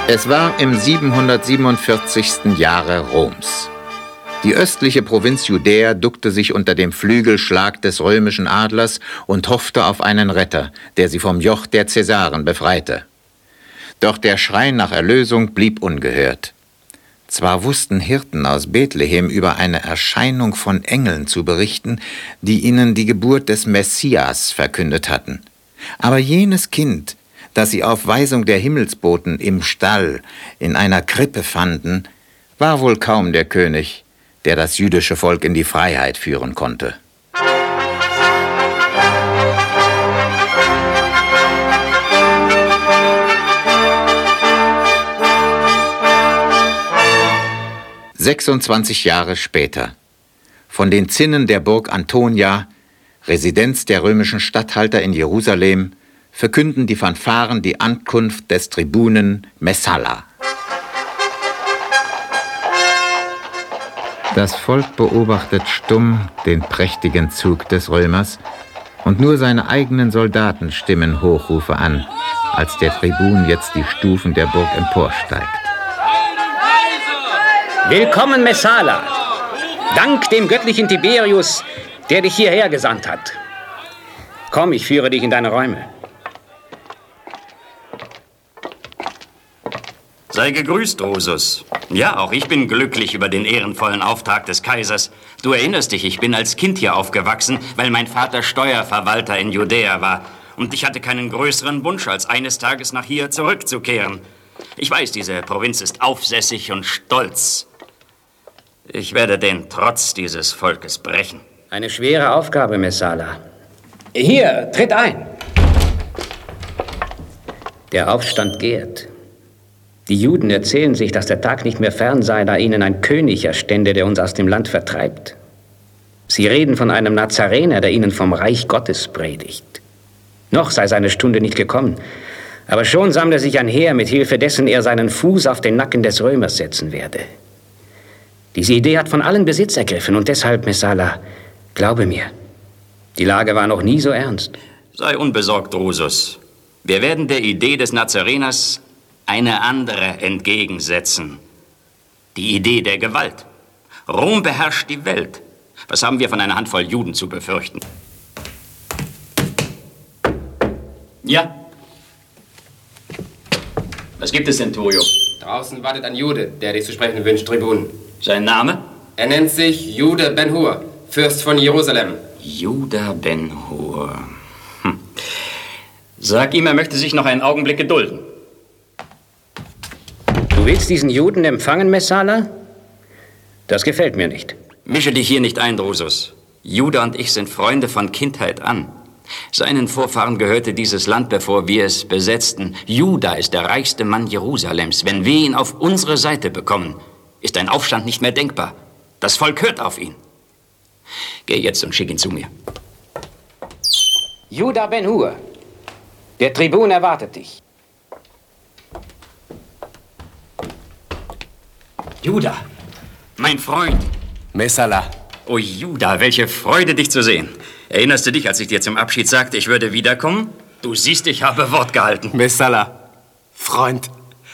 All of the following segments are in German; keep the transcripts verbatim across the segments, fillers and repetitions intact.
Es war im siebenhundertsiebenundvierzigsten Jahre Roms. Die östliche Provinz Judäa duckte sich unter dem Flügelschlag des römischen Adlers und hoffte auf einen Retter, der sie vom Joch der Cäsaren befreite. Doch der Schrei nach Erlösung blieb ungehört. Zwar wussten Hirten aus Bethlehem über eine Erscheinung von Engeln zu berichten, die ihnen die Geburt des Messias verkündet hatten. Aber jenes Kind, das sie auf Weisung der Himmelsboten im Stall in einer Krippe fanden, war wohl kaum der König, der das jüdische Volk in die Freiheit führen konnte. sechsundzwanzig Jahre später. Von den Zinnen der Burg Antonia, Residenz der römischen Statthalter in Jerusalem, verkünden die Fanfaren die Ankunft des Tribunen Messalla. Das Volk beobachtet stumm den prächtigen Zug des Römers und nur seine eigenen Soldaten stimmen Hochrufe an, als der Tribun jetzt die Stufen der Burg emporsteigt. Willkommen, Messala! Dank dem göttlichen Tiberius, der dich hierher gesandt hat. Komm, ich führe dich in deine Räume. Sei gegrüßt, Drusus. Ja, auch ich bin glücklich über den ehrenvollen Auftrag des Kaisers. Du erinnerst dich, ich bin als Kind hier aufgewachsen, weil mein Vater Steuerverwalter in Judäa war. Und ich hatte keinen größeren Wunsch, als eines Tages nach hier zurückzukehren. Ich weiß, diese Provinz ist aufsässig und stolz. Ich werde den Trotz dieses Volkes brechen. Eine schwere Aufgabe, Messala. Hier, tritt ein. Der Aufstand gärt. Die Juden erzählen sich, dass der Tag nicht mehr fern sei, da ihnen ein König erstände, der uns aus dem Land vertreibt. Sie reden von einem Nazarener, der ihnen vom Reich Gottes predigt. Noch sei seine Stunde nicht gekommen, aber schon sammle sich ein Heer, mit Hilfe dessen er seinen Fuß auf den Nacken des Römers setzen werde. Diese Idee hat von allen Besitz ergriffen und deshalb, Messala, glaube mir, die Lage war noch nie so ernst. Sei unbesorgt, Drusus. Wir werden der Idee des Nazareners eine andere entgegensetzen. Die Idee der Gewalt. Rom beherrscht die Welt. Was haben wir von einer Handvoll Juden zu befürchten? Ja? Was gibt es denn, Turio? Draußen wartet ein Jude, der dich zu sprechen wünscht, Tribun. Sein Name? Er nennt sich Jude Ben-Hur, Fürst von Jerusalem. Juda Ben-Hur. Hm. Sag ihm, er möchte sich noch einen Augenblick gedulden. Du willst diesen Juden empfangen, Messala? Das gefällt mir nicht. Mische dich hier nicht ein, Drusus. Juda und ich sind Freunde von Kindheit an. Seinen Vorfahren gehörte dieses Land, bevor wir es besetzten. Juda ist der reichste Mann Jerusalems. Wenn wir ihn auf unsere Seite bekommen, ist ein Aufstand nicht mehr denkbar. Das Volk hört auf ihn. Geh jetzt und schick ihn zu mir. Juda Ben-Hur, der Tribun erwartet dich. Juda, mein Freund. Messala. Oh, Juda, welche Freude, dich zu sehen. Erinnerst du dich, als ich dir zum Abschied sagte, ich würde wiederkommen? Du siehst, ich habe Wort gehalten. Messala, Freund.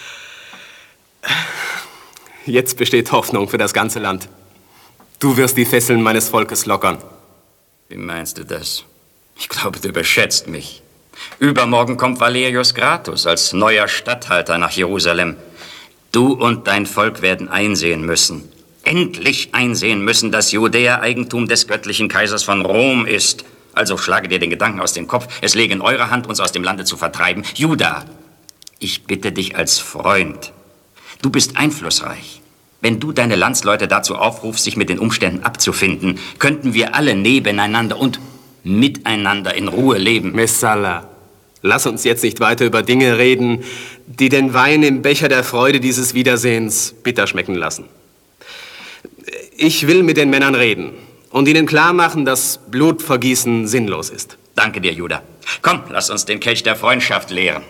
Jetzt besteht Hoffnung für das ganze Land. Du wirst die Fesseln meines Volkes lockern. Wie meinst du das? Ich glaube, du überschätzt mich. Übermorgen kommt Valerius Gratus als neuer Statthalter nach Jerusalem. Du und dein Volk werden einsehen müssen, endlich einsehen müssen, dass Judäa Eigentum des göttlichen Kaisers von Rom ist. Also schlage dir den Gedanken aus dem Kopf, es läge in eurer Hand, uns aus dem Lande zu vertreiben. Juda, ich bitte dich als Freund. Du bist einflussreich. Wenn du deine Landsleute dazu aufrufst, sich mit den Umständen abzufinden, könnten wir alle nebeneinander und miteinander in Ruhe leben. Messala, lass uns jetzt nicht weiter über Dinge reden, die den Wein im Becher der Freude dieses Wiedersehens bitter schmecken lassen. Ich will mit den Männern reden und ihnen klar machen, dass Blutvergießen sinnlos ist. Danke dir, Juda. Komm, lass uns den Kelch der Freundschaft leeren.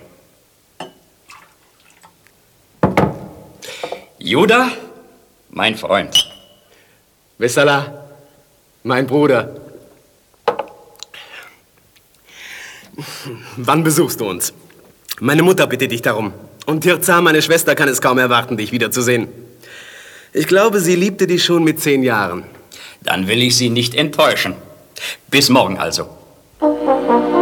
Juda, mein Freund. Messala, mein Bruder. Wann besuchst du uns? Meine Mutter bittet dich darum. Und Tirza, meine Schwester, kann es kaum erwarten, dich wiederzusehen. Ich glaube, sie liebte dich schon mit zehn Jahren. Dann will ich Sie nicht enttäuschen. Bis morgen also.